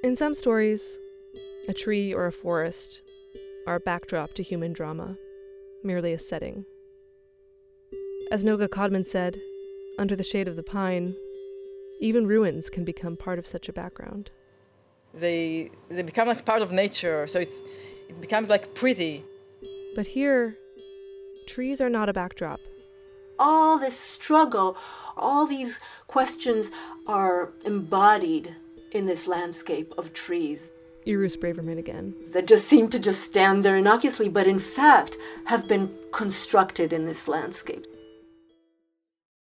In some stories, a tree or a forest are a backdrop to human drama, merely a setting. As Noga Codman said, under the shade of the pine, even ruins can become part of such a background. They become like part of nature, so it becomes like pretty. But here, trees are not a backdrop. All this struggle, all these questions are embodied in this landscape of trees. Irus Braverman again. That just seem to just stand there innocuously, but in fact have been constructed in this landscape.